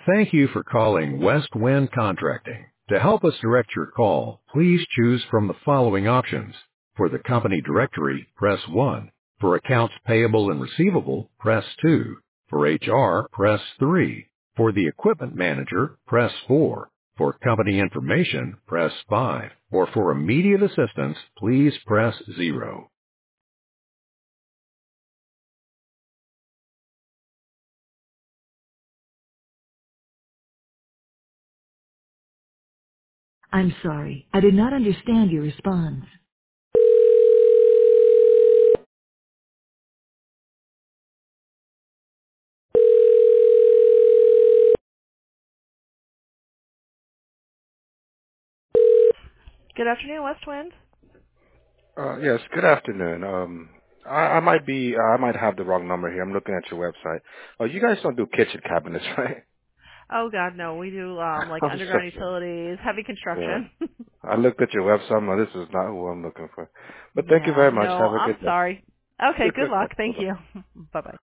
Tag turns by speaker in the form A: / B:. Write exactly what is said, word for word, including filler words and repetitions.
A: Thank you for calling West Wind Contracting. To help us direct your call, please choose from the following options. For the company directory, press one. For accounts payable and receivable, press two. For H R, press three. For the equipment manager, press four. For company information, press five. Or for immediate assistance, please press zero. I'm sorry, I did not understand your response. Good afternoon, West Wind.
B: Uh, yes, good afternoon. Um, I, I might be, uh, I might have the wrong number here. I'm looking at your website. Oh, you guys don't do kitchen cabinets, right?
A: Oh God, no. We do um like
B: I'm so
A: underground
B: sorry.
A: utilities, heavy
B: Yeah.
A: construction.
B: I looked at your website. I'm like, this is not who I'm looking for. But thank you
A: Yeah,
B: very much.
A: no,
B: Have a
A: I'm
B: good day.
A: sorry. Okay, good luck. Thank
B: Bye-bye.
A: you. Bye bye.